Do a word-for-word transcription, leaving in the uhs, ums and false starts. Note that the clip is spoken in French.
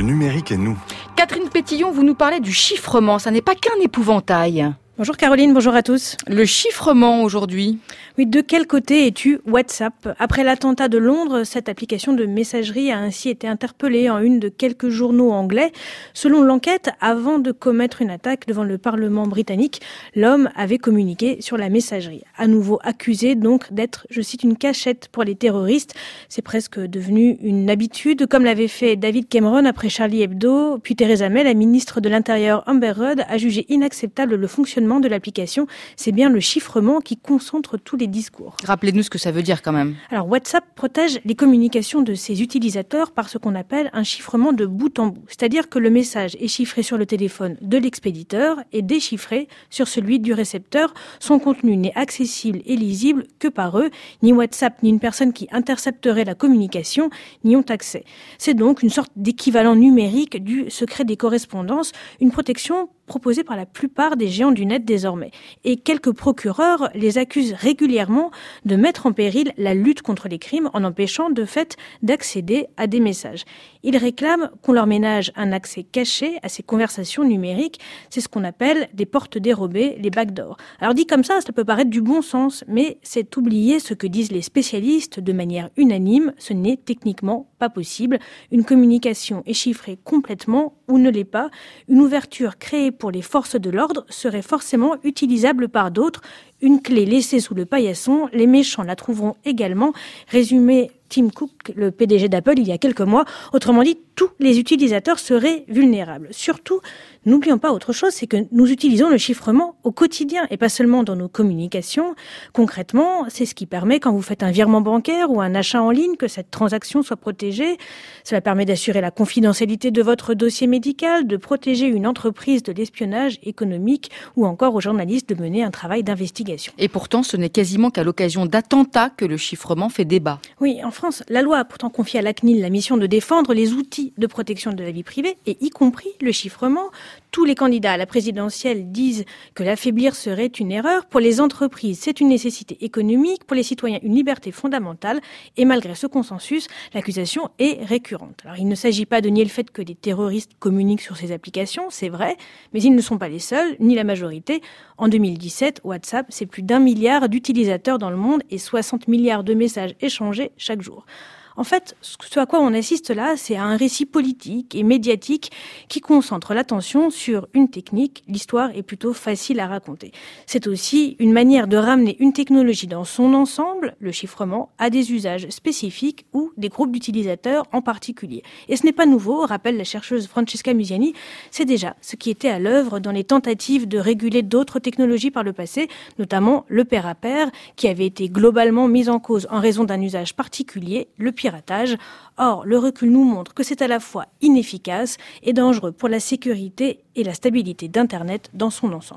Le numérique et nous. Catherine Pétillon, vous nous parlez du chiffrement, ça n'est pas qu'un épouvantail. Bonjour Caroline, bonjour à tous. Le chiffrement aujourd'hui. Oui, de quel côté es-tu WhatsApp ? Après l'attentat de Londres, cette application de messagerie a ainsi été interpellée en une de quelques journaux anglais. Selon l'enquête, avant de commettre une attaque devant le Parlement britannique, l'homme avait communiqué sur la messagerie. À nouveau accusé donc d'être, je cite, une cachette pour les terroristes. C'est presque devenu une habitude, comme l'avait fait David Cameron après Charlie Hebdo. Puis Theresa May, la ministre de l'Intérieur Amber Rudd, a jugé inacceptable le fonctionnement de l'application. C'est bien le chiffrement qui concentre tous les discours. Rappelez-nous ce que ça veut dire quand même. Alors WhatsApp protège les communications de ses utilisateurs par ce qu'on appelle un chiffrement de bout en bout. C'est-à-dire que le message est chiffré sur le téléphone de l'expéditeur et déchiffré sur celui du récepteur. Son contenu n'est accessible et lisible que par eux. Ni WhatsApp ni une personne qui intercepterait la communication n'y ont accès. C'est donc une sorte d'équivalent numérique du secret des correspondances, une protection proposée par la plupart des géants du net désormais. Et quelques procureurs les accusent régulièrement de mettre en péril la lutte contre les crimes en empêchant de fait d'accéder à des messages. Ils réclament qu'on leur ménage un accès caché à ces conversations numériques. C'est ce qu'on appelle des portes dérobées, les backdoors. Alors dit comme ça, ça peut paraître du bon sens, mais c'est oublier ce que disent les spécialistes de manière unanime. Ce n'est techniquement pas possible. Une communication est chiffrée complètement ou ne l'est pas. Une ouverture créée pour les forces de l'ordre serait forcément utilisable par d'autres. Une clé laissée sous le paillasson, les méchants la trouveront également. Résumé Tim Cook, le P D G d'Apple, il y a quelques mois. Autrement dit, tous les utilisateurs seraient vulnérables. Surtout, n'oublions pas autre chose, c'est que nous utilisons le chiffrement au quotidien et pas seulement dans nos communications. Concrètement, c'est ce qui permet, quand vous faites un virement bancaire ou un achat en ligne, que cette transaction soit protégée. Cela permet d'assurer la confidentialité de votre dossier médical, de protéger une entreprise de l'espionnage économique ou encore aux journalistes de mener un travail d'investigation. Et pourtant, ce n'est quasiment qu'à l'occasion d'attentats que le chiffrement fait débat. Oui, en France, la loi a pourtant confié à la C N I L la mission de défendre les outils de protection de la vie privée, et y compris le chiffrement. Tous les candidats à la présidentielle disent que l'affaiblir serait une erreur. Pour les entreprises, c'est une nécessité économique. Pour les citoyens, une liberté fondamentale. Et malgré ce consensus, l'accusation est récurrente. Alors, il ne s'agit pas de nier le fait que des terroristes communiquent sur ces applications, c'est vrai, mais ils ne sont pas les seuls, ni la majorité. En deux mille dix-sept, WhatsApp, c'est plus d'un milliard d'utilisateurs dans le monde et soixante milliards de messages échangés chaque jour. En fait, ce à quoi on assiste là, c'est à un récit politique et médiatique qui concentre l'attention sur une technique. L'histoire est plutôt facile à raconter. C'est aussi une manière de ramener une technologie dans son ensemble, le chiffrement, à des usages spécifiques ou des groupes d'utilisateurs en particulier. Et ce n'est pas nouveau, rappelle la chercheuse Francesca Musiani, c'est déjà ce qui était à l'œuvre dans les tentatives de réguler d'autres technologies par le passé, notamment le pair-à-pair, qui avait été globalement mis en cause en raison d'un usage particulier, le piratage. Or, le recul nous montre que c'est à la fois inefficace et dangereux pour la sécurité et la stabilité d'Internet dans son ensemble.